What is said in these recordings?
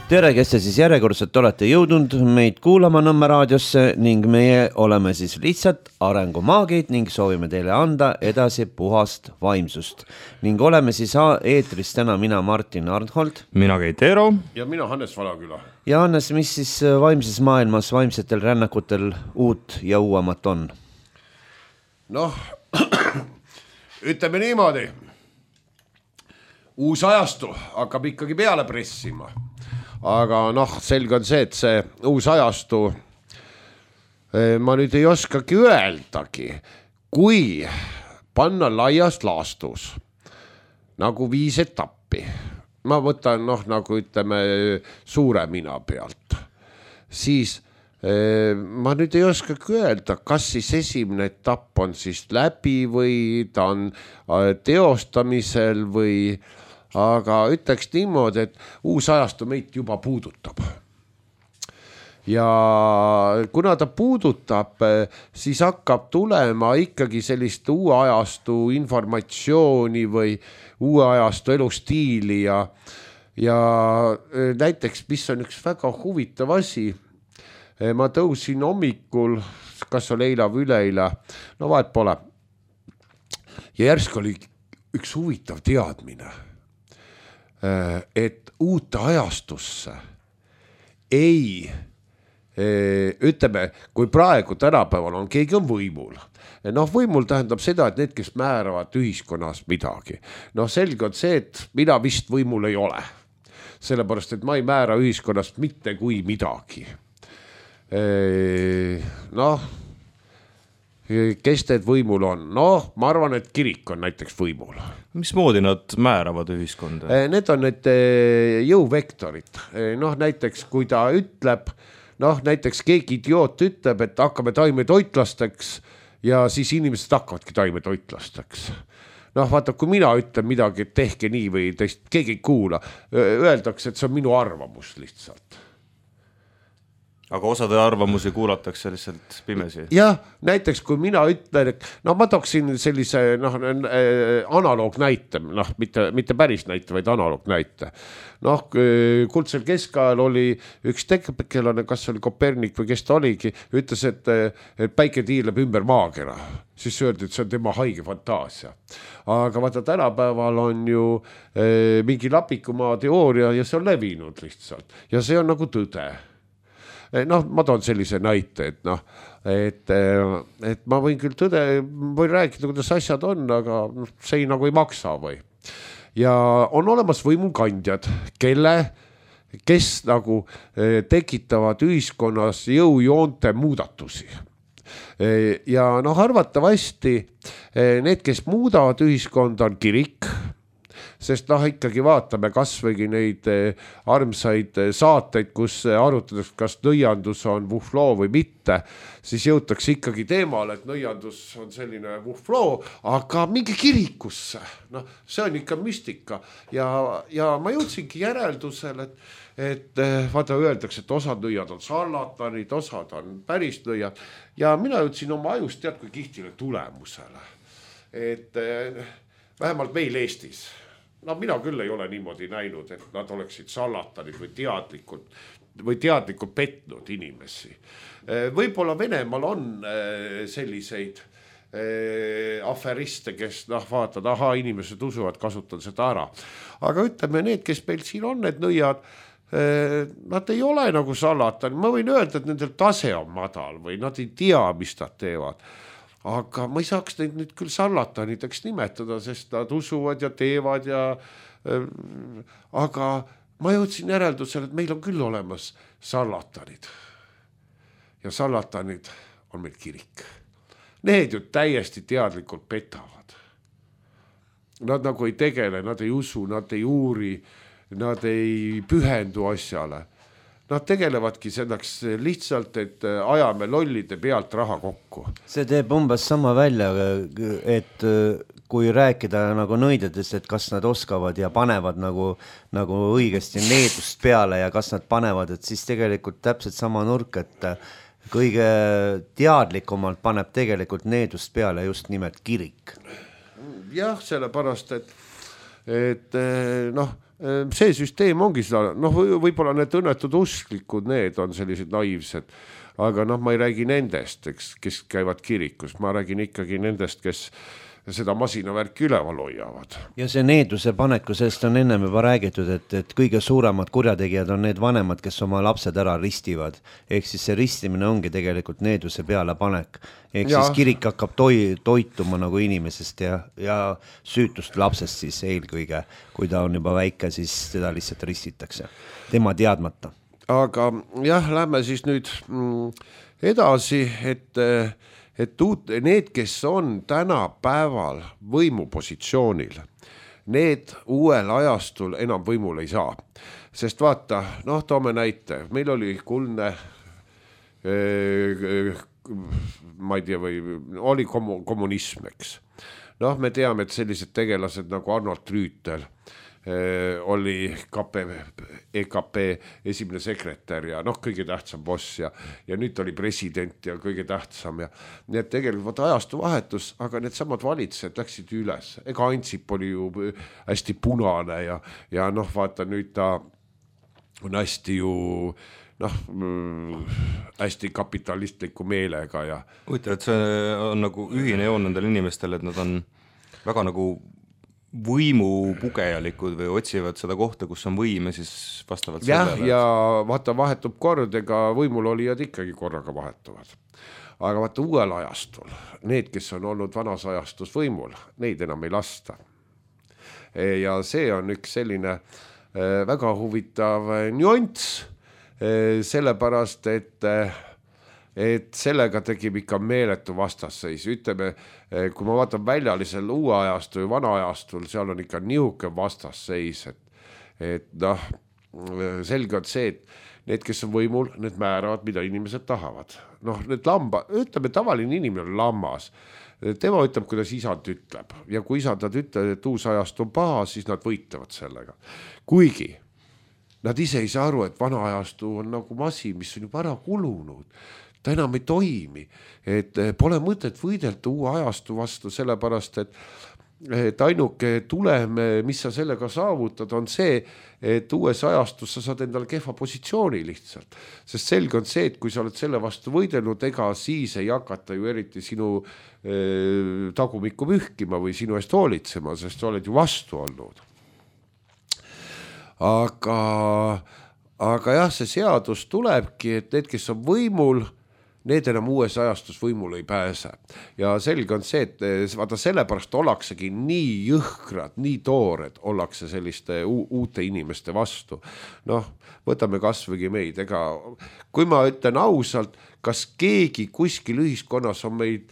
Tere, kes te siis järjekordselt olete jõudnud meid kuulama Nõmme raadiosse ning meie oleme siis lihtsalt arengumaagid ning soovime teile anda edasi puhast vaimsust. Ning oleme siis eetris täna mina Martin Arnhold. Mina Keit Eero. Ja mina Hannes Valaküla. Ja Hannes, mis siis vaimses maailmas vaimsetel rännakutel uut ja uuemat on? Noh, ütleme niimoodi. Uus ajastu hakkab ikkagi peale pressima. Aga selge on see, et see uus ajastu, ma nüüd ei oskagi öeldagi, kui panna laias laastus nagu 5 etappi, ma võtan nagu ütleme suure mina pealt, siis ma nüüd ei oskagi öelda, kas siis esimene etapp on siis läbi või ta on teostamisel või... Aga ütleks niimoodi, et uus ajastu meid juba puudutab. Ja kuna ta puudutab, siis hakkab tulema ikkagi sellist uue ajastu informatsiooni või uue ajastu elustiili ja näiteks, mis on üks väga huvitav asi, ma tõusin hommikul, kas oli eila või üleeila, no vahet pole. Ja järsk oli üks huvitav teadmine. Et uute ajastusse ei, ütleme, kui praegu tänapäeval on, keegi on võimul. Võimul tähendab seda, et need, kes määravad ühiskonnas midagi. Selge on see, et mina vist võimul ei ole. Sellepärast, et ma ei määra ühiskonnas mitte kui midagi. Kes need võimul on? Ma arvan, et kirik on näiteks võimul. Mismoodi nad määravad ühiskonda? Need on need jõuvektorid. Näiteks kui ta ütleb, näiteks keegi idioot ütleb, et hakkame taimetoitlasteks ja siis inimesed hakkavadki taimetoitlasteks. Vaata, kui mina ütlen midagi, et tehke nii või teist, keegi ei kuula, öeldakse, et see on minu arvamus lihtsalt. Aga osade arvamusi kuulatakse lihtsalt pimesi. Jah, näiteks kui mina ütlen, et ma tooksin sellise analoog näite, mitte päris näite, vaid analoog näite. Kuldsel keskajal oli üks tegelane, kas oli Kopernik või kes ta oligi, ütles, et päike tiirleb ümber maakera. Siis öeldi, et see on tema haige fantaasia. Aga vaata, tänapäeval on ju mingi lapikumaa teooria ja see on levinud lihtsalt. Ja see on nagu tõde. Ma toon sellise näite, et ma võin küll või rääkida, kuidas asjad on, aga see nagu ei maksa või. Ja on olemas võimukandjad, kes nagu tekitavad ühiskonnas jõujoonte muudatusi. Ja arvatavasti need, kes muudavad ühiskonda, on kirik, sest ikkagi vaatame kasvõigi neid armsaid saateid, kus arutades, kas nõiandus on vuhfloo või mitte, siis jõutakse ikkagi teemale, et nõiandus on selline vuhfloo, aga mingi kirikusse. See on ikka müstika. Ja ma jõudsingi järeldusel, et vaata öeldakse, et osad nõiad on sarlatanid, osad on päris nõiad. Ja mina jõudsin oma ajust tead kui kihtile tulemusele. Et vähemalt meil Eestis. Mina küll ei ole niimoodi näinud, et nad oleksid salatanid või teadlikult petnud inimesi. Võib-olla Venemaal on selliseid aferiste, kes vaatad, inimesed usuvad, kasutan seda ära. Aga ütleme, need, kes meil siin on, need nõiad, nad ei ole nagu salatanid. Ma võin öelda, et nendel tase on madal või nad ei tea, mis nad teevad. Aga ma ei saaks neid nüüd küll salataniteks nimetada, sest nad usuvad ja teevad aga ma jõudsin järeldusele, et meil on küll olemas salatanid. Ja salatanid on meil kirik. Need ju täiesti teadlikult petavad. Nad nagu ei tegele, nad ei usu, nad ei uuri, nad ei pühendu asjale. Nad tegelevadki selleks lihtsalt, et ajame lollide pealt raha kokku. See teeb umbes sama välja, et kui rääkida nagu nõidadest, et kas nad oskavad ja panevad nagu õigesti needust peale ja kas nad panevad, et siis tegelikult täpselt sama nurk, et kõige teadlikumalt paneb tegelikult needust peale just nimelt kirik. Jah, sellepärast, et see süsteem ongi seda, noh, võib-olla need õnnetud usklikud, need on sellised naiivsed, aga noh, ma ei räägi nendest, eks, kes käivad kirikus, ma räägin ikkagi nendest, kes seda masinavärki üleval hoiavad. Ja see needuse paneku, sellest on ennem juba räägitud, et kõige suuremad kurjategijad on need vanemad, kes oma lapsed ära ristivad. Ehk siis see ristimine ongi tegelikult needuse peale panek. Ehk siis kirik hakkab toituma nagu inimesest ja süütust lapsest siis eelkõige, kui ta on juba väike, siis teda lihtsalt ristitakse. Tema teadmata. Aga jah, lähme siis nüüd edasi, et need, kes on tänapäeval võimupositsioonil, need uuel ajastul enam võimul ei saa. Sest vaata, noh, toome näite, meil oli kuldne, ma ei tea, või oli kommunism, eks. Noh, me teame, et sellised tegelased nagu Arnold Rüütel oli EKP esimene sekretär ja noh, kõige tähtsam boss ja nüüd oli president ja kõige tähtsam ja need tegelikult ajastu vahetus, aga need samad valitsejad läksid üles. Ega Ansip oli ju hästi punane ja noh, vaata nüüd ta on hästi ju noh, hästi kapitalistliku meelega ja huvitav, et see on nagu ühine joon nendel inimestel, et nad on väga nagu võimupugejalikud või otsivad seda kohta, kus on võim ja siis vastavalt sellele. Ja vaata vahetub kord, ega võimul olijad ikkagi korraga vahetuvad. Aga vaata uuel ajastul, need, kes on olnud vanas ajastus võimul, neid enam ei lasta. Ja see on üks selline väga huvitav nüanss, sellepärast, et sellega tegib ikka meeletu vastasseis. Ütleme, kui ma vaatan väljalisel uue ajastul ja vana ajastul, seal on ikka nihuke vastasseis, et noh, selge on see, et need, kes on võimul, need määravad, mida inimesed tahavad. Noh, need ütleme, tavaline inimene on lammas. Tema ütleb, kuidas isand ütleb. Ja kui isandad ütleb, et uus ajast on paha, siis nad võitlevad sellega. Kuigi nad ise ei saa aru, et vana ajastu on nagu masin, mis on juba ära kulunud. Ta enam ei toimi, et pole mõtet võidelda uue ajastu vastu, sellepärast, et ainuke tulem, mis sa sellega saavutad, on see, et uues ajastus sa saad endale kehva positsiooni lihtsalt. Sest selge on see, et kui sa oled selle vastu võidelnud, ega siis ei hakata ju eriti sinu tagumikku pühkima või sinu eest hoolitsema, sest sa oled ju vastu olnud. Aga jah, see seadus tulebki, et need, kes on võimul, need enam uues ajastus võimul ei pääse. Ja selge on see, et vaata sellepärast ollaksegi nii jõhkrad, nii toored ollakse selliste uute inimeste vastu. Noh, võtame kasvõgi meid. Ega, kui ma ütlen ausalt, kas keegi kuskil ühiskonnas on meid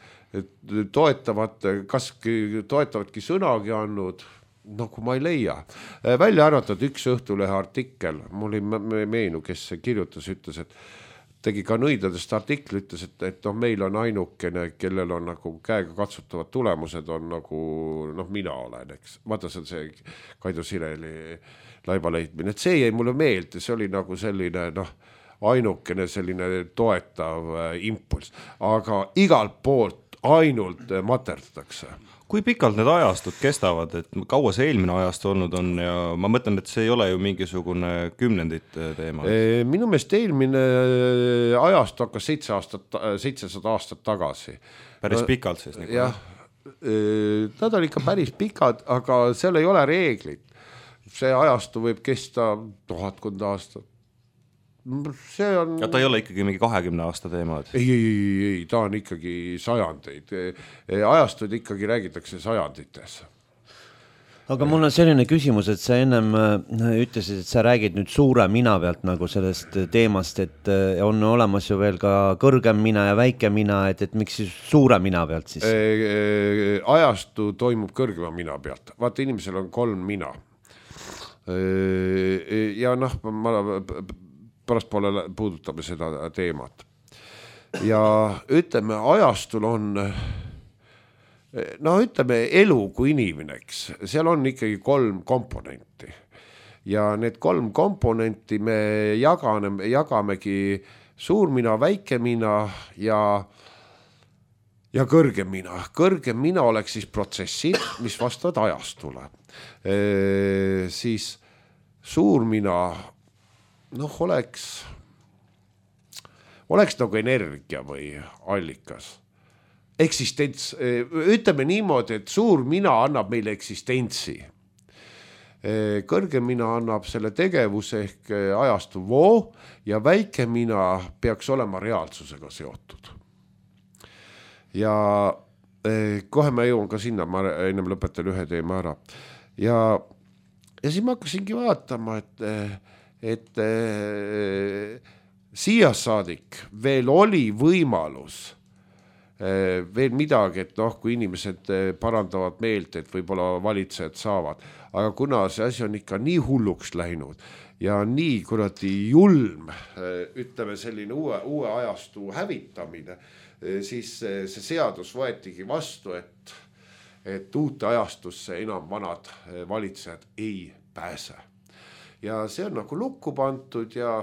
toetavadki sõnagi andnud, nagu ma ei leia. Välja arvatud üks Õhtulehe artikkel, mul ei meenu, kes kirjutas, ütles, et tegi ka nõidadest artikli, ütles, et noh, meil on ainukene, kellel on nagu käega katsutavad tulemused, on nagu noh, mina olen, eks. Vaata, see on see Kaido Sireli laivaleidmine, et see jäi mulle meelde, see oli nagu selline noh, ainukene selline toetav impulss, aga igalt poolt ainult materdatakse. Kui pikalt need ajastud kestavad, et kaua see eelmine ajastu olnud on ja ma mõtlen, et see ei ole ju mingisugune kümnendit teema. Minu meelest eelmine ajastu hakkas 700 aastat tagasi. Päris pikalt siis. Nagu. Jah, nad on ikka päris pikad, aga seal ei ole reeglid. See ajastu võib kesta 1000 aastat. See on... Ja ta ei ole ikkagi mingi 20 aasta teemad? Ei, ta on ikkagi sajandeid. Ajastuid ikkagi räägitakse sajandites. Aga mul on selline küsimus, et sa ennem ütlesid, et sa räägid nüüd suure mina pealt nagu sellest teemast, et on olemas ju veel ka kõrgem mina ja väike mina, et miks siis suure mina pealt siis? Ajastu toimub kõrgema mina pealt. Vaata, inimesel on 3 mina. Ja noh, ma pärast poole puudutame seda teemat. Ja ütleme, ajastul on, no ütleme, elu kui inimeneks, seal on ikkagi 3 komponenti. Ja need 3 komponenti me jagamegi suurmina, väikemina ja kõrgem mina. Kõrgem mina oleks siis protsessid, mis vastavad ajastule. Siis suurmina oleks nagu energia või allikas. Eksistents, ütleme niimoodi, et suur mina annab meile eksistentsi. Kõrge mina annab selle tegevuse ehk ajastu voo ja väike mina peaks olema reaalsusega seotud. Ja kohe ma jõuan ka sinna, ma ennem lõpetan ühe teema ära. Ja siis ma hakkasingi vaatama, et siia saadik veel oli võimalus veel midagi, et kui inimesed parandavad meelt, et võib-olla valitsejad saavad, aga kuna see asi on ikka nii hulluks läinud ja nii kuradi julm, ütleme selline uue ajastu hävitamine, siis see seadus võetigi vastu, et uute ajastusse enam vanad valitsejad ei pääse. Ja see on nagu lukku pantud ja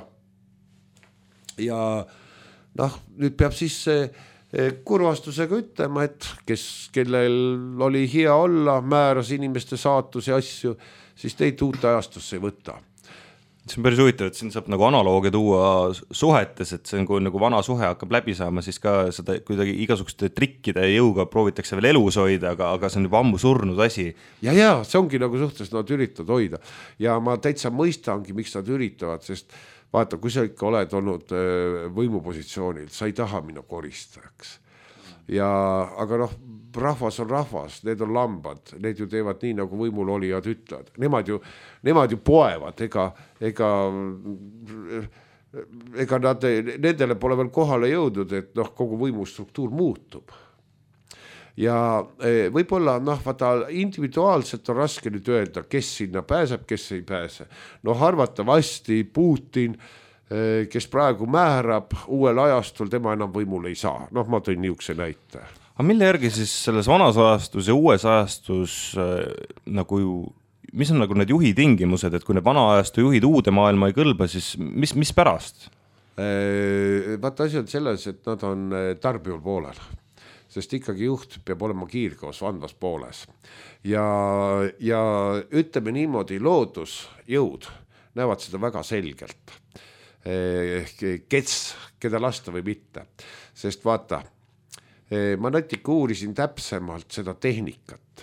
nüüd peab siis kurvastusega ütlema, et kellel oli hea olla, määras inimeste saatuse asju, siis teid uute ajastusse ei võta. See on päris huvitav, et siin saab nagu analoogia tuua suhetes, et see on, kui nagu vana suhe hakkab läbi saama, siis ka seda kuidagi igasuguste trikkide jõuga proovitakse veel elus hoida, aga see on juba ammu surnud asi. Ja see ongi nagu suhtes, nad üritavad hoida. Ja ma täitsa mõistangi, miks nad üritavad, sest vaata, kui sa ikka oled olnud võimupositsioonil, sa ei taha minna koristajaks. Aga rahvas on rahvas, need on lambad, need ju teevad nii, nagu võimul olijad ütlevad. Nemad ju poevad, ega nendele pole veel kohale jõudnud, et kogu võimustruktuur muutub. Ja võib-olla vaata, individuaalselt on raske nüüd öelda, kes sinna pääseb, kes ei pääse. Arvatavasti Putin, kes praegu määrab uuel ajastul, tema enam võimul ei saa. Ma tõin niisuguse näite. Aga mille järgi siis selles vanas ajastus ja uues ajastus mis on nagu need juhi tingimused, et kui need vana ajastu juhid uude maailma ei kõlba, siis mis pärast? Vaata, asi on selles, et nad on tarbijal poolel. Sest ikkagi juht peab olema kiirkoos vandvas pooles. Ja ütleme niimoodi, loodusjõud näevad seda väga selgelt. Keda lasta või mitte. Sest vaata, ma natuke uurisin täpsemalt seda tehnikat,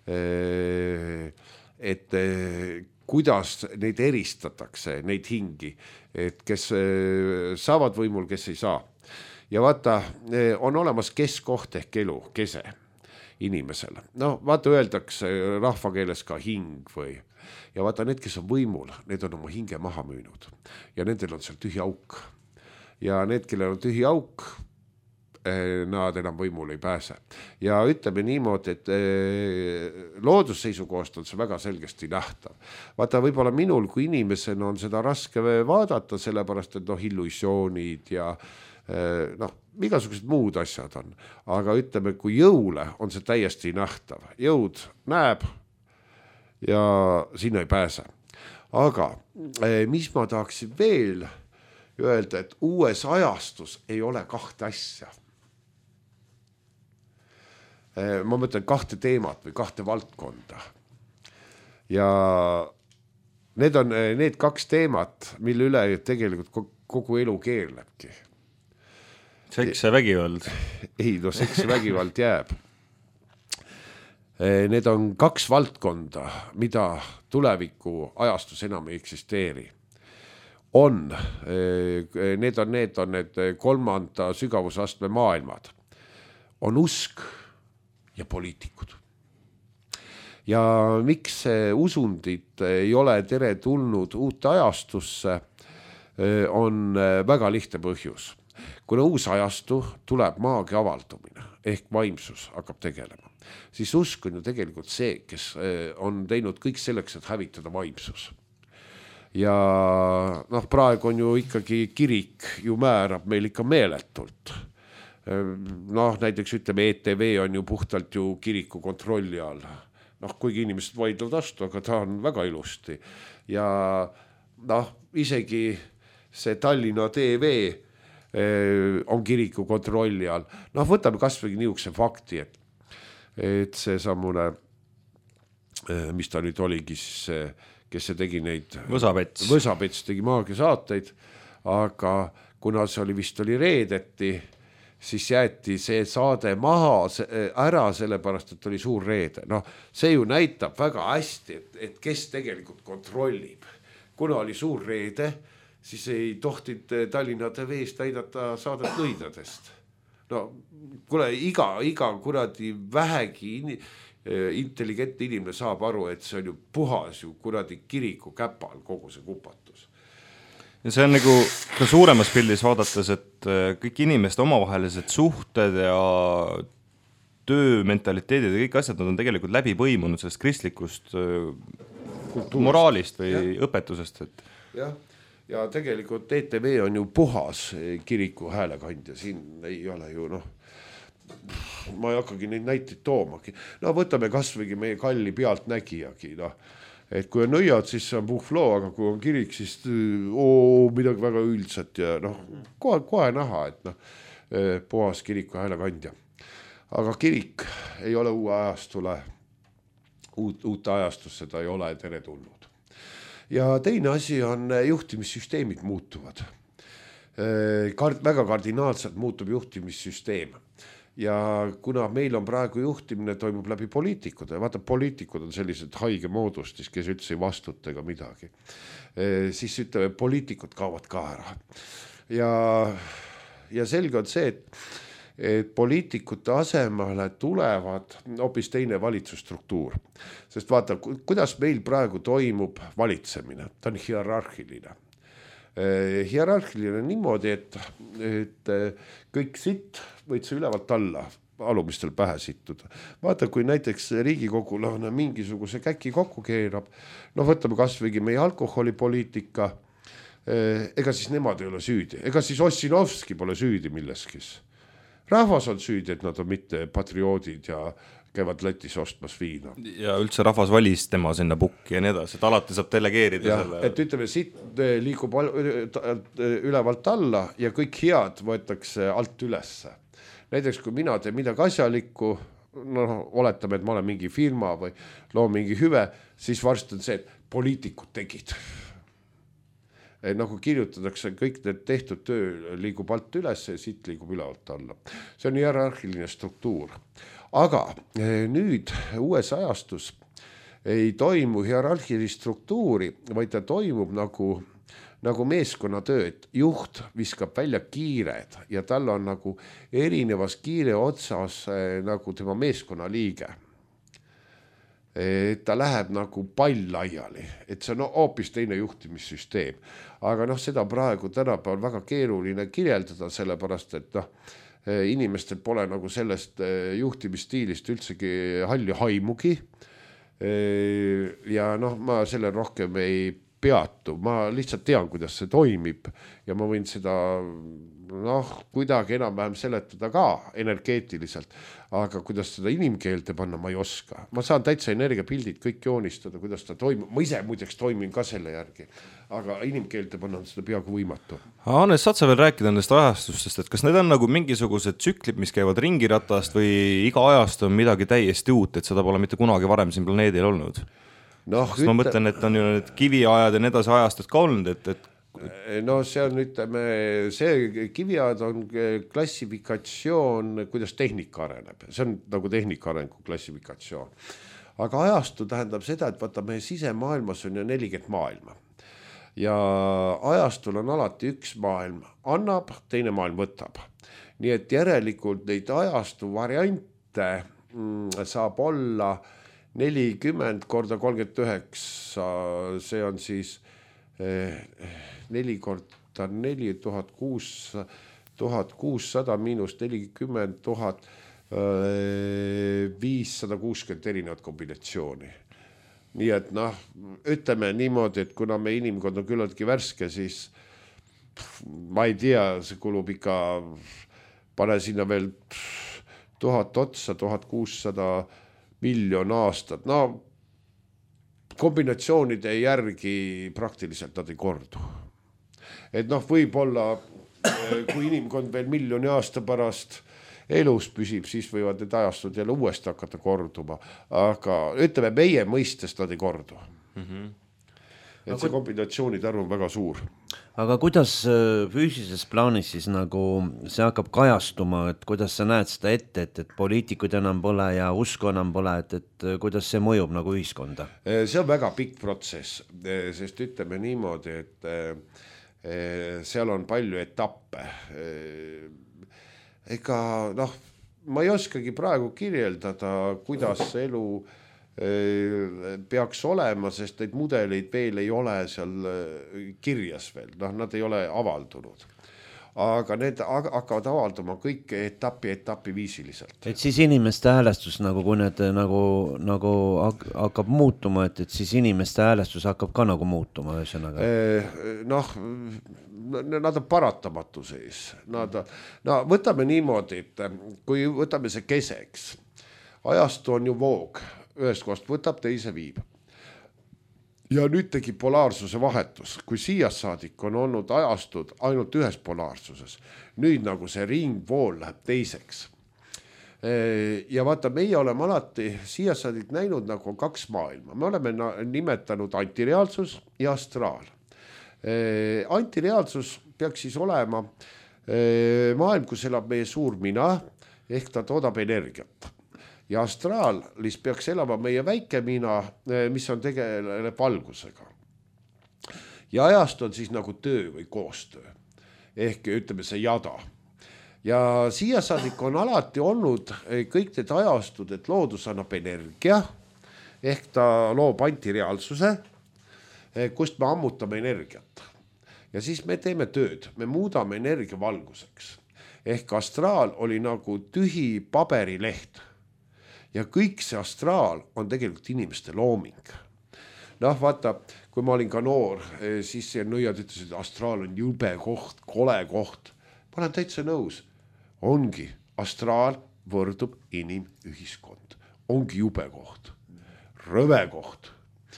et kuidas neid eristatakse, neid hingi, et kes saavad võimul, kes ei saa. Ja vaata, on olemas keskoht ehk elu, kese inimesel. Vaata, öeldakse rahvakeeles ka hing või. Ja vaata, need, kes on võimul, need on oma hinge maha müünud. Ja nendel on seal tühi auk. Ja need, kellel on tühi auk, nad enam võimul ei pääse. Ja ütleme niimoodi, et loodusseisukohast on see väga selgesti nähtav. Vaata, võib-olla minul kui inimesena on seda raske vaadata, sellepärast, et illusioonid ja igasugused muud asjad on. Aga ütleme, kui jõule on see täiesti nähtav. Jõud näeb ja sinna ei pääse. Aga mis ma tahaksin veel öelda, et uues ajastus ei ole kahte asja. Ma mõtlen kahte teemat või kahte valdkonda. Ja need on need kaks teemat, mille üle tegelikult kogu elu keerlebki. Seks ja vägivald. Ei, seks ja vägivald jääb. Need on kaks valdkonda, mida tuleviku ajastus enam ei eksisteeri. Need on need kolmanda sügavusastme maailmad. On usk ja poliitikud. Ja miks usundid ei ole tere tulnud uute ajastusse, on väga lihtne põhjus. Kuna uus ajastu tuleb maagia avaldumine ehk vaimsus hakkab tegelema, siis usk on ju tegelikult see, kes on teinud kõik selleks, et hävitada vaimsus. Ja praegu on ju ikkagi kirik ju määrab meil ikka meeletult. Näiteks ütleme, ETV on ju puhtalt ju kiriku kontrolli all. Kuigi inimesed vaidlevad vastu, aga ta on väga ilusti. Ja isegi see Tallinna TV on kiriku kontrolli all. Võtame kas või niisuguse fakti, et see sammune, mis ta nüüd oligi siis kes see tegi neid Võsapets tegi maagiasaateid, aga kuna see oli reedeti, siis jäeti see saade maha ära sellepärast, et oli suur reede. Noh, see ju näitab väga hästi, et kes tegelikult kontrollib. Kuna oli suur reede, siis ei tohtid Tallinna TV-st näidata saadet nõidadest. No, kuule, iga kuradi vähegi intelligentne inimene saab aru, et see on ju puhas ju kuradi kiriku käpal kogu see kupatus. Ja see on nagu ka suuremas pildis vaadates, et kõik inimeste omavahelised suhted ja töömentaliteedid ja kõik asjad, nad on tegelikult läbi põimunud sellest kristlikust moraalist või õpetusest. Et... Ja tegelikult ETV on ju puhas kiriku häälekandja, siin ei ole ju ma ei hakkagi neid näiteid toomagi. No võtame kasvõigi meie kalli pealtnägijagi, et kui on nõiad, siis on puhfloo, aga kui on kirik, siis midagi väga üldsat ja kohe näha, et puhas kiriku häälekandja. Aga kirik ei ole uute ajastusse ta ei ole tere tulnud. Ja teine asi on juhtimissüsteemid muutuvad. Väga kardinaalselt muutub juhtimissüsteem. Ja kuna meil on praegu juhtimine toimub läbi poliitikud ja vaata, poliitikud on sellised haige moodustis, kes üldse ei vastuta ega midagi, siis ütleme, poliitikud kaovad ka ära. Ja selge on see, et poliitikute asemele tulevad hoopis teine valitsusstruktuur. Sest vaata, kuidas meil praegu toimub valitsemine, ta on hierarhiline. Hierarhiline niimoodi, et kõik sitt võid sa ülevalt alla alumistel pähe sittuda. Vaata, kui näiteks Riigikogulane mingisuguse käki kokku keerab, võtame kasvõigi meie alkoholipoliitika, ega siis nemad ei ole süüdi. Ega siis Ossinovski pole süüdi milleskis. Rahvas on süüdi, et nad on mitte patrioodid ja käivad Lätis ostmas viina. Ja üldse rahvas valis tema sinna pukki ja nii edasi, et alati saab delegeerida selle. Et ütleme, siit liigub ülevalt alla ja kõik head võetakse alt ülesse. Näiteks, kui mina teen midagi asjalikku, oletame, et ma olen mingi firma või loon mingi hüve, siis varsti on see, et poliitikud tegid. Nagu kirjutatakse, kõik need tehtud töö liigub alt üles ja siit liigub ülevalt alla. See on hierarhiline struktuur. Aga nüüd uues ajastus ei toimu hierarhilist struktuuri, vaid ta toimub nagu meeskonnatöö, et juht viskab välja kiired ja tal on nagu erinevas kiire otsas nagu tema meeskonna liige. Ta läheb nagu pall laiali, et see on hoopis teine juhtimissüsteem. Aga seda praegu tänapäeval väga keeruline kirjeldada, sellepärast, et inimestel pole nagu sellest juhtimisstiilist üldsegi halli haimugi. Ja ma selle rohkem ei peatu, ma lihtsalt tean, kuidas see toimib ja ma võin seda kuidagi enam-vähem seletada ka energeetiliselt, aga kuidas seda inimkeelde panna ma ei oska. Ma saan täitsa energiapildid kõik joonistada, kuidas ta toimub. Ma ise muideks toimin ka selle järgi, aga inimkeelde panna on seda peaaegu võimatu. Hannes, saad sa veel rääkida nendest ajastustest, et kas need on nagu mingisugused tsüklid, mis käivad ringiratast või iga ajast on midagi täiesti uut, et seda pole mitte kunagi varem siin planeedil olnud? Ma mõtlen, et on ju need kiviajad ja need ajastud ka olnud, et see on, ütleme, see kiviajad on klassifikatsioon, kuidas tehnika areneb. See on nagu tehnika arengu klassifikatsioon. Aga ajastu tähendab seda, et vaata, meie sisemaailmas on ju 40 maailma. Ja ajastul on alati üks maailm annab, teine maailm võtab. Nii et järelikult neid ajastu variante saab olla 40 korda 39, see on siis 4 korda 4, 1600 miinus 40 000, 560 erinevat kombinatsiooni. Nii et ütleme niimoodi, et kuna me inimkond on küllaltki värske, siis ma ei tea, see kulub ikka, pane sinna veel 1000 otsa, 1600 miljon aastat. Kombinatsioonide järgi praktiliselt nad ei kordu. Et võib-olla, kui inimkond veel miljoni aasta pärast elus püsib, siis võivad need ajastud jälle uuesti hakata korduma. Aga ütleme, meie mõistest nad ei kordu. et see kombinatsioonide arv on väga suur. Aga kuidas füüsilises plaanis siis nagu see hakkab kajastuma, et kuidas sa näed seda ette, et poliitikuid enam pole ja usku enam pole, et kuidas see mõjub nagu ühiskonda? See on väga pikk protsess, sest ütleme niimoodi, et seal on palju etappe. Ega ma ei oskagi praegu kirjeldada, kuidas elu peaks olema, sest neid mudeleid veel ei ole seal kirjas veel, nad ei ole avaldunud. Aga need hakkavad avalduma kõik etapi viisiliselt. Et siis inimeste häälestus, nagu kui need nagu hakkab muutuma, et siis inimeste häälestus hakkab ka nagu muutuma ühesõnaga. Nad on paratamatu sees. Võtame niimoodi, et kui võtame see keseks, ajastu on ju voog, ühest kohast võtab, teise viib. Ja nüüd tegi polaarsuse vahetus, kui siias saadik on olnud ajastud ainult ühes polaarsuses. Nüüd nagu see ringvool läheb teiseks. Ja vaata, meie oleme alati siias saadik näinud nagu kaks maailma. Me oleme nimetanud antireaalsus ja astraal. Antireaalsus peaks siis olema maailm, kus elab meie suur mina, ehk ta toodab energiat. Ja astraalis peaks elama meie väike mina, mis on tegeleb valgusega. Ja ajast on siis nagu töö või koostöö, ehk ütleme see jada. Ja siia saadik on alati olnud kõik need ajastud, et loodus annab energia, ehk ta loob antireaalsuse, kust me ammutame energiat. Ja siis me teeme tööd, me muudame energia valguseks. Ehk astraal oli nagu tühi paberileht. Ja kõik see astraal on tegelikult inimeste looming. Vaata, kui ma olin ka noor, siis nõiad ütlesid, et astraal on jube koht, kole koht. Ma olen täitsa nõus. Ongi, astraal võrdub inimühiskond. Ongi jube koht, rõve koht.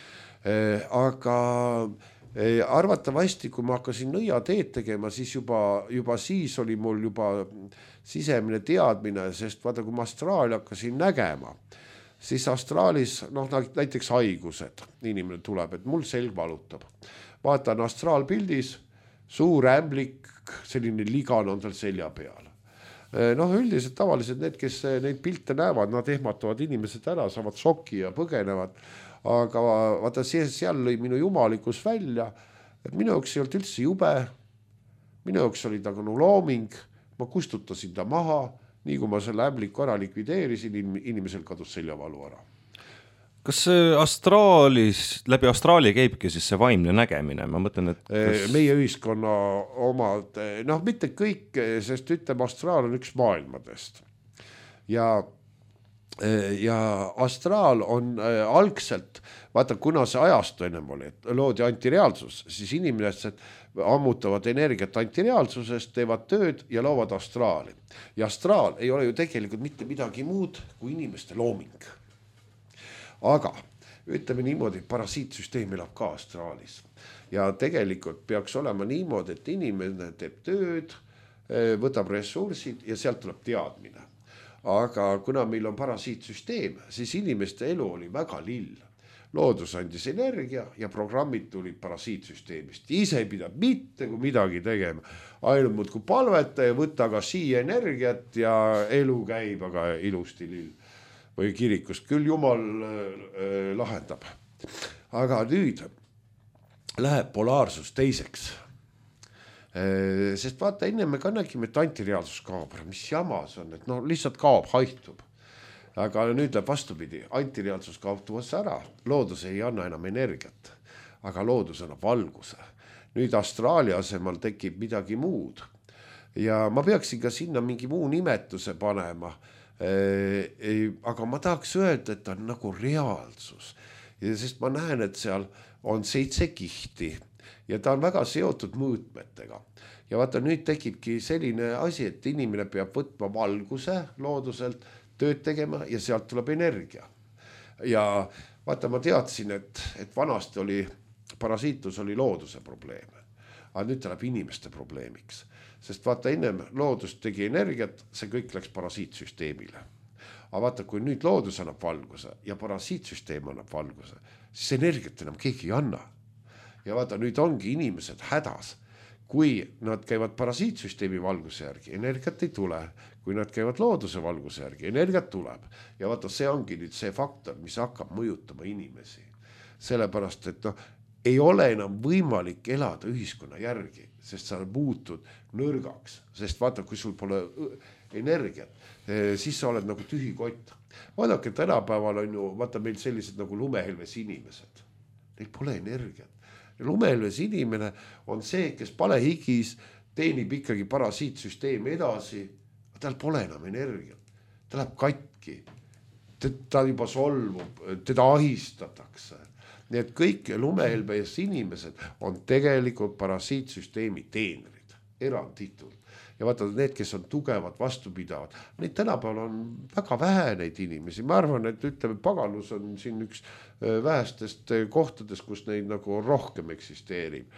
Aga arvatavasti, kui ma hakkasin nõia teed tegema, siis juba siis oli mul juba sisemine teadmine, sest vaata, kui ma astraali hakkasin nägema, siis astraalis, näiteks haigused, inimene tuleb, et mul selg valutab. Vaatan astraalpildis, suur ämblik, selline ligan on tal selja peal. Üldiselt tavaliselt need, kes neid pilte näevad, nad ehmatavad inimesed ära, saavad šoki ja põgenevad. Aga vaata, seal lõi minu jumalikus välja, et minu jaoks ei olnud üldse jube, minu jaoks oli ta nagu looming, ma kustutasin ta maha, nii kui ma selle ämbliku ära likvideerisin, inimesel kadus seljavalu ära. Kas läbi astraali käibki siis see vaimne nägemine? Ma mõtlen, et meie ühiskonna omad, mitte kõik, sest ütleme, astraal on üks maailmadest. Ja astraal on algselt, vaata, kuna see ajastu ennem oli, et loodi antireaalsus, siis inimesed ammutavad energiat antireaalsusest, teevad tööd ja loovad astraali. Ja astraal ei ole ju tegelikult mitte midagi muud kui inimeste looming. Aga ütleme niimoodi, parasiitsüsteem elab ka astraalis. Ja tegelikult peaks olema niimoodi, et inimene teeb tööd, võtab ressursid ja sealt tuleb teadmine. Aga kuna meil on parasiitsüsteem, siis inimeste elu oli väga lill. Loodus andis energia ja programmid tulid parasiitsüsteemist. Ise ei pidanud mitte kui midagi tegema. Ainult muudkui palveta ja võtta ka siia energiat ja elu käib aga ilusti lill. Või kirikust küll Jumal lahendab. Aga nüüd läheb polaarsus teiseks. Sest vaata, enne me ka nägime, et antireaalsus kaob. Mis jama see on, et lihtsalt kaob, haihtub. Aga nüüd läheb vastupidi, antireaalsus kaob tuuasse ära. Loodus ei anna enam energiat, aga loodus annab valguse. Nüüd astraali asemal tekib midagi muud. Ja ma peaksin ka sinna mingi muu nimetuse panema. Aga ma tahaks öelda, et on nagu reaalsus. Ja sest ma näen, et seal on 7 kihti ja ta on väga seotud mõõtmetega. Ja vaata, nüüd tekibki selline asi, et inimene peab võtma valguse looduselt, tööd tegema ja sealt tuleb energia. Ja vaata, ma teadsin, et vanasti oli, parasiitlus oli looduse probleem. Aga nüüd ta läheb inimeste probleemiks. Sest vaata, ennem loodus tegi energiat, see kõik läks parasiitsüsteemile. Aga vaata, kui nüüd loodus annab valguse ja parasiitsüsteem annab valguse, siis energiat enam keegi ei anna. ja vaata, nüüd ongi inimesed hädas. Kui nad käivad parasiitsüsteemi valguse järgi, energiat ei tule. Kui nad käivad looduse valguse järgi, energiat tuleb. Ja vaata, see ongi nüüd see faktor, mis hakkab mõjutama inimesi. Sellepärast, et ei ole enam võimalik elada ühiskonna järgi, sest sa muutud nõrgaks. Sest vaata, kui sul pole energiat, siis sa oled nagu tühi kott. Vaadake, tänapäeval on ju, vaata meil sellised nagu lumehelves inimesed. Neil pole energiat. Ja lumehelves inimene on see, kes palehigis teenib ikkagi parasiitsüsteemi edasi, aga tal pole enam energiat. Ta läheb katki, ta juba solvub, teda ahistatakse. Nii et kõik lumehelves inimesed on tegelikult parasiitsüsteemi teenrid, eranditult. Ja vaata, need, kes on tugevad, vastupidavad, neid tänapäeval on väga vähe neid inimesi. Ma arvan, et ütleme, paganus on siin üks vähestest kohtadest, kus neid nagu rohkem eksisteerib.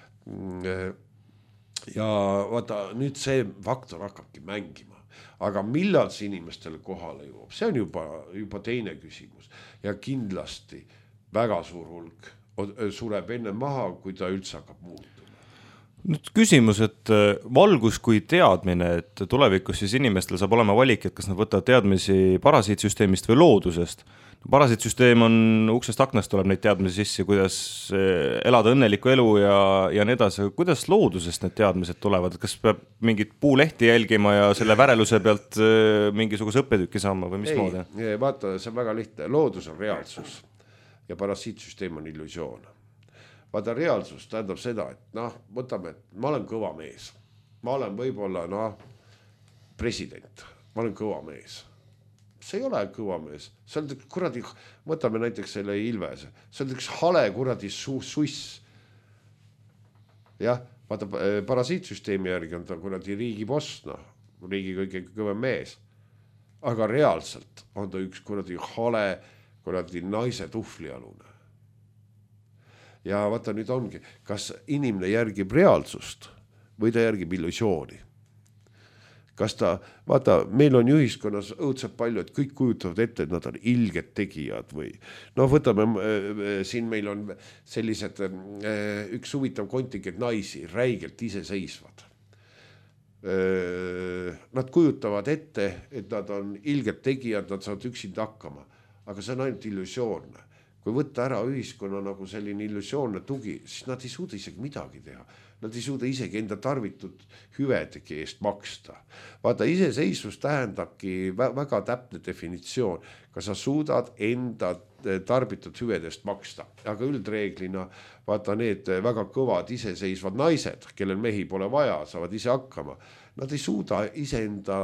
Ja vaata, nüüd see faktor hakkabki mängima. Aga millal see inimestele kohale jõuab? See on juba teine küsimus. Ja kindlasti väga suur hulk sureb enne maha, kui ta üldse hakkab muutuma. Nüüd küsimus, et valgus kui teadmine, et tulevikus siis inimestel saab olema valik, et kas nad võtavad teadmisi parasiitsüsteemist või loodusest. Parasiitsüsteem on uksest aknast tuleb neid teadmisi sisse, kuidas elada õnnelikku elu ja nii edasi. Kuidas loodusest need teadmised tulevad? Kas peab mingit puulehti jälgima ja selle väreluse pealt mingisuguse õppetükki saama või mismoodi? Ei, vaata, see on väga lihtne. Loodus on reaalsus ja parasiitsüsteem on illusioon. Vaata, reaalsus tähendab seda, et võtame, et ma olen kõva mees. Ma olen võib-olla president. Ma olen kõva mees. See ei ole kõva mees. See on kuradi, võtame näiteks selle Ilvese. See on üks hale kuradi suss. Jah, vaata, parasiitsüsteemi järgi on ta kuradi riigi boss, riigi kõige kõvem mees. Aga reaalselt on ta üks kuradi hale kuradi naise tuhvlialune. Ja vaata, nüüd ongi, kas inimene järgib reaalsust või ta järgib illusiooni. Kas ta, vaata, meil on ühiskonnas õudselt palju, et kõik kujutavad ette, et nad on ilged tegijad või võtame, siin meil on sellised, üks huvitav kontingent naisi, räigelt iseseisvad. Nad kujutavad ette, et nad on ilged tegijad, nad saavad üksinda hakkama, aga see on ainult illusioonne. Kui võtta ära ühiskonna nagu selline illusioonne tugi, siis nad ei suuda isegi midagi teha. Nad ei suuda isegi enda tarvitud hüvedegi eest maksta. Vaata, iseseisvus tähendabki väga täpne definitsioon, kas sa suudad enda tarbitud hüvedest maksta. Aga üldreeglina, vaata, need väga kõvad iseseisvad naised, kellel mehi pole vaja, saavad ise hakkama. Nad ei suuda iseenda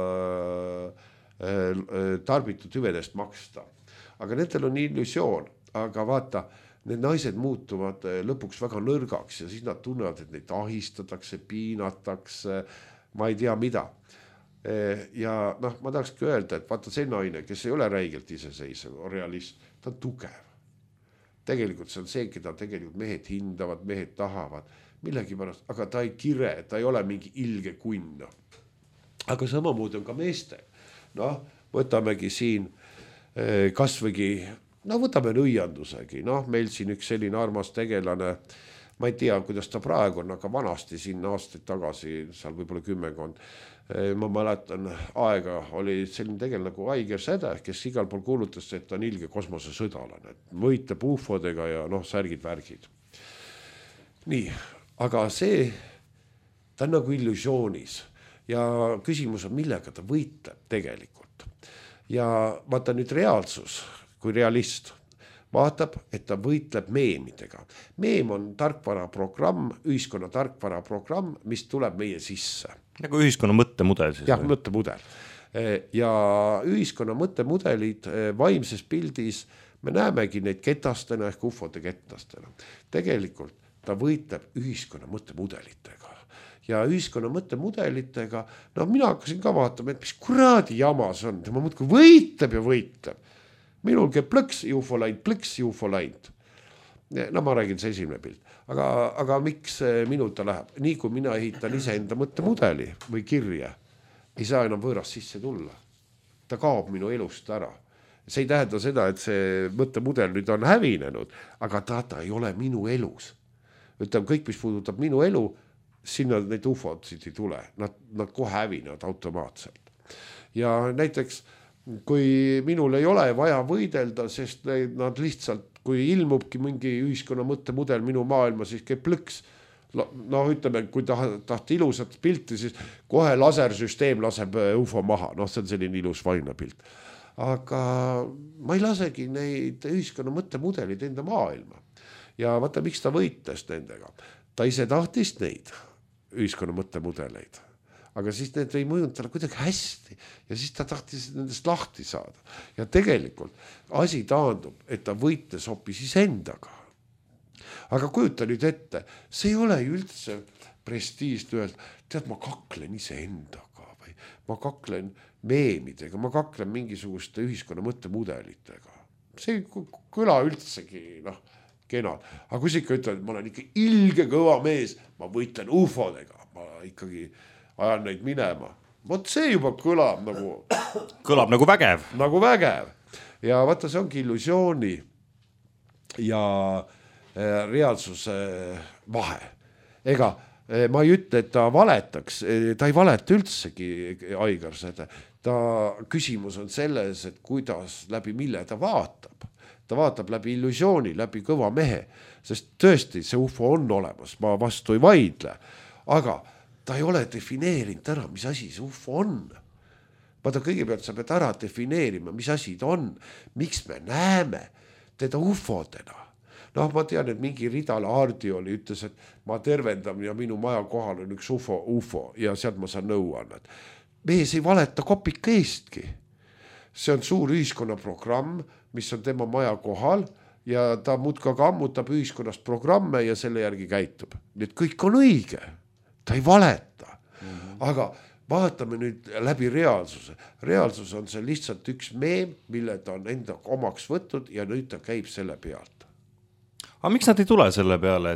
tarbitud hüvedest maksta. Aga nendel on illusioon, aga vaata, need naised muutuvad lõpuks väga nõrgaks ja siis nad tunnevad, et neid ahistatakse, piinatakse, ma ei tea mida. Ja ma tahakski öelda, et vaata see naine, kes ei ole räigelt iseseisev, realist, ta on tugev. Tegelikult see on see, keda tegelikult mehed hindavad, mehed tahavad, millegi pärast, aga ta ei kire, ta ei ole mingi ilge kunna. Aga samamoodi on ka meeste. Võtamegi siin kasvõgi, võtame nõiandusegi, meil siin üks selline armas tegelane, ma ei tea, kuidas ta praegu on, aga vanasti siin aastaid tagasi, seal võib-olla 10, ma mäletan aega, oli selline tegelane nagu Aiger Säde, kes igal pool kuulutas, et ta on ilge kosmosesõdalane, võitleb ufodega ja särgid-värgid. Nii, aga see, ta on nagu illusioonis ja küsimus on, millega ta võitleb tegelikult. Ja vaata nüüd reaalsus, kui realist vaatab, et ta võitleb meemidega. Meem on tarkvaraprogramm, ühiskonna tarkvaraprogramm, mis tuleb meie sisse. Nagu ühiskonna mõttemudel siis? Jah, mõttemudel. Ja ühiskonna mõttemudelid vaimses pildis, me näemegi neid ketastena ehk ufode ketastena. Tegelikult ta võitleb ühiskonna mõttemudelitega. Ja ühiskonna mõttemudelitega, mina hakkasin ka vaatama, et mis kuradi jama see on, ma muudkui võitleb ja võitleb. Minul käib plõks juufo läinud. Ma räägin see esimene pilt. Aga miks minul ta läheb? Nii kui mina ehitan iseenda mõttemudeli või kirja, ei saa enam võõras sisse tulla. Ta kaob minu elust ära. See ei tähenda seda, et see mõttemudel nüüd on hävinenud, aga ta ei ole minu elus. ütleme kõik, mis puudutab minu elu, sinna neid ufosid ei tule, nad kohe hävinevad automaatselt. Ja näiteks, kui minul ei ole vaja võidelda, sest nad lihtsalt, kui ilmubki mingi ühiskonna mõttemudel minu maailma, siis käib plõks. No ütleme, kui tahti ilusat pilti, siis kohe lasersüsteem laseb UFO maha. See on selline ilus vaimne pilt. Aga ma ei lasegi neid ühiskonna mõttemudelid enda maailma. Ja vaata, miks ta võitles nendega. Ta ise tahtis neid ühiskonna mõttemudeleid. Aga siis need ei mõjunud talle kuidagi hästi ja siis ta tahtis nendest lahti saada. Ja tegelikult asi taandub, et ta võitles hoopis iseendaga. Aga kujuta nüüd ette, see ei ole üldse prestiist öelda, tead, ma kaklen iseendaga või ma kaklen meemidega, ma kaklen mingisuguste ühiskonna mõttemudelitega. See ei kõla üldsegi, kenal. Aga kui sa ikka ütled, et ma olen ikka ilge kõva mees, ma võitlen ufodega, ma ikkagi ajan neid minema. Vot see juba kõlab nagu vägev. Nagu vägev. Ja vaata, see ongi illusiooni ja reaalsuse vahe. Ega ma ei ütle, et ta valetaks, ta ei valeta üldsegi Aigar seda. Ta küsimus on selles, et kuidas läbi mille ta vaatab. Ta vaatab läbi illusiooni, läbi kõva mehe, sest tõesti see UFO on olemas, ma vastu ei vaidle, aga ta ei ole defineerinud ära, mis asi see UFO on. Vaata, kõigepealt sa pead ära defineerima, mis asi ta on, miks me näeme teda UFO-dena. Ma tean, et mingi Ridala Hardi oli, ütles, et ma tervendan ja minu maja kohal on üks UFO ja sealt ma saan nõuanned. Mees ei valeta kopika eestki. See on suur ühiskonnaprogramm, mis on tema maja kohal ja ta muudka ammutab ühiskonnast programme ja selle järgi käitub. Nii et kõik on õige. Ta ei valeta. Aga vaatame nüüd läbi reaalsuse. Reaalsus on see lihtsalt üks meem, mille ta on enda omaks võtnud ja nüüd ta käib selle pealt. Aga miks nad ei tule selle peale,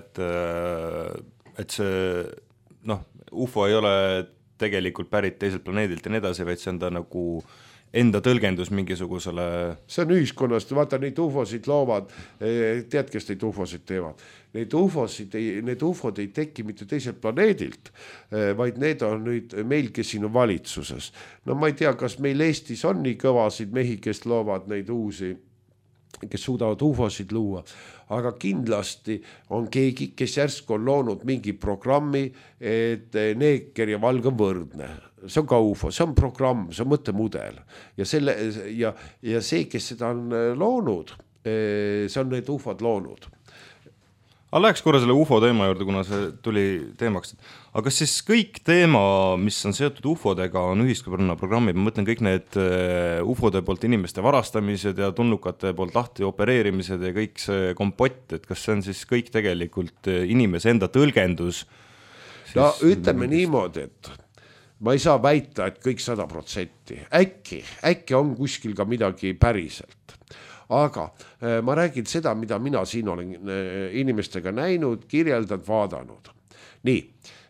et see UFO ei ole tegelikult pärit teiselt planeedilt ja nii edasi, vaid see on ta nagu enda tõlgendus mingisugusele... See on ühiskonnast, vaata neid UFOsid loovad, tead, kes neid UFOsid teevad. Need UFOd ei teki mitte teiselt planeedilt, vaid need on nüüd meil, kes siin on valitsuses. Ma ei tea, kas meil Eestis on nii kõvasid mehi, kes loovad neid uusi, kes suudavad UFOsid luua, aga kindlasti on keegi, kes järsku on loonud mingi programmi, et neeker ja valg on võrdne. See on ka UFO, see on programm, see on mõttemudel. Ja see, kes seda on loonud, see on need UFOd loonud. Aga läheks korra selle UFO teema juurde, kuna see tuli teemaks. Aga kas siis kõik teema, mis on seotud UFOdega, on ühiskonna programmid? Ma mõtlen kõik need UFOde poolt inimeste varastamised ja tulnukate poolt lahti opereerimised ja kõik see kompott, et kas see on siis kõik tegelikult inimese enda tõlgendus? Ütleme niimoodi, et ma ei saa väita, et kõik 100%. Äkki on kuskil ka midagi päriselt. Aga ma räägin seda, mida mina siin olen inimestega näinud, kirjeldanud, vaadanud. Nii,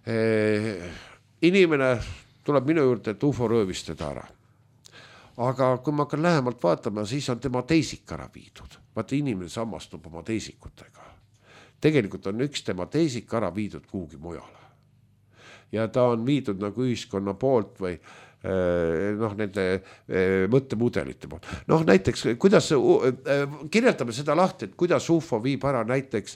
inimene tuleb minu juurde, et UFO röövis teda ära. Aga kui ma hakkan lähemalt vaatama, siis on tema teisik ära viidud. Vaata, inimene sammastub oma teisikutega. Tegelikult on üks tema teisik ära viidud kuhugi mujale. Ja ta on viidud nagu ühiskonna poolt või nende mõttemudelite poolt. Näiteks, kuidas kirjeldame seda lahti, et kuidas UFO viib ära näiteks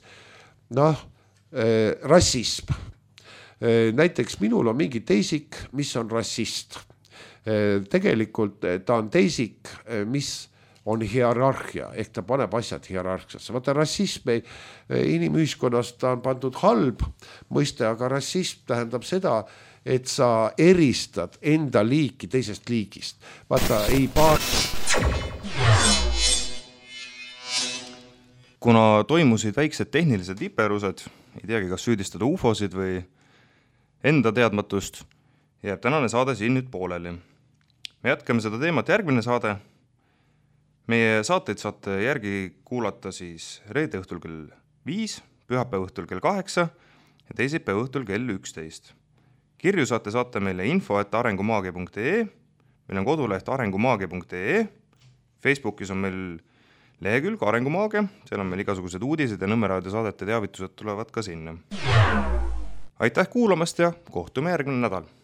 rassism. Näiteks minul on mingi teisik, mis on rassist. Tegelikult ta on teisik, mis on hierarhia, ehk ta paneb asjad hierarhiasse. Vaata, rassism inimühiskonnas ta on pandud halb mõiste, aga rassism tähendab seda, et sa eristad enda liiki teisest liigist. Vaata, ei Kuna toimusid väiksed tehnilised viperused, ei teagi, kas süüdistada UFOsid või enda teadmatust, jääb tänane saade siin nüüd pooleli. Me jätkame seda teemat järgmine saade. Meie saateid saate järgi kuulata siis reede õhtul kell 5, pühapäeva õhtul kell 8 ja teisipäeva õhtul kell 11. Kirju saate meile info@arengumaagia.ee, meil on koduleht arengumaagia.ee, Facebookis on meil lehekülg Arengumaagia, seal on meil igasugused uudised ja Nõmme raadio saadete teavitused tulevad ka sinna. Aitäh kuulamast ja kohtume järgmine nädal!